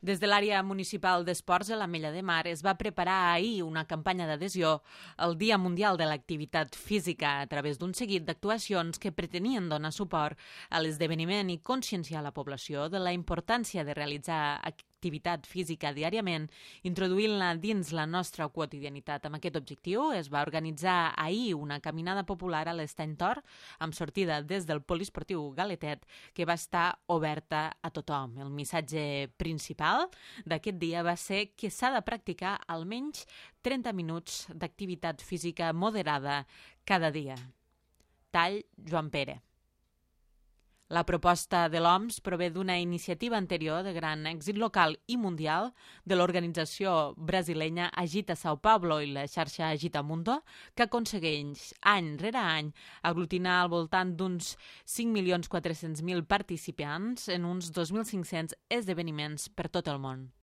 Des de l'àrea municipal d'esports a l'Ametlla de Mar es va preparar ahir una campanya d'adhesió al Dia Mundial de l'Activitat Física a través d'un seguit d'actuacions que pretenien donar suport a l'esdeveniment i conscienciar la població de la importància de realitzar activitat física diàriament, introduint-la dins la nostra quotidianitat. Amb aquest objectiu es va organitzar ahir una caminada popular a l'Estany Tor amb sortida des del poliesportiu Galetet, que va estar oberta a tothom. El missatge principal d'aquest dia va ser que s'ha de practicar almenys 30 minuts d'activitat física moderada cada dia. Tall Joan Pere. La proposta de l'OMS prové d'una iniciativa anterior de gran èxit local i mundial de l'organització brasilenya Agita São Paulo i la xarxa Agita Mundo, que aconsegueix any rere any aglutinar al voltant d'uns 5.400.000 participants en uns 2.500 esdeveniments per tot el món.